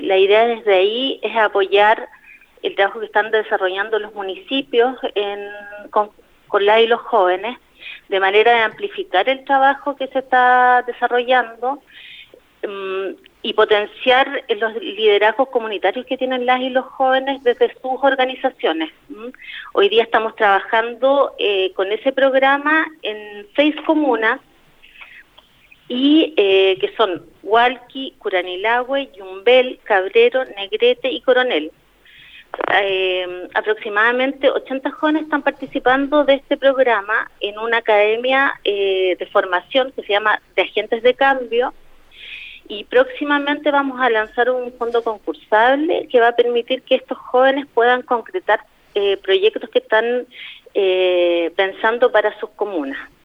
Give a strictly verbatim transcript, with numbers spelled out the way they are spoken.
la idea desde ahí es apoyar el trabajo que están desarrollando los municipios en, con, con las y los jóvenes, de manera de amplificar el trabajo que se está desarrollando um, y potenciar los liderazgos comunitarios que tienen las y los jóvenes desde sus organizaciones. ¿Mm? Hoy día estamos trabajando eh, con ese programa en seis comunas, y eh, que son Hualqui, Curanilahue, Yumbel, Cabrero, Negrete y Coronel. Eh, aproximadamente ochenta jóvenes están participando de este programa en una academia eh, de formación que se llama de Agentes de Cambio, y próximamente vamos a lanzar un fondo concursable que va a permitir que estos jóvenes puedan concretar eh, proyectos que están eh, pensando para sus comunas.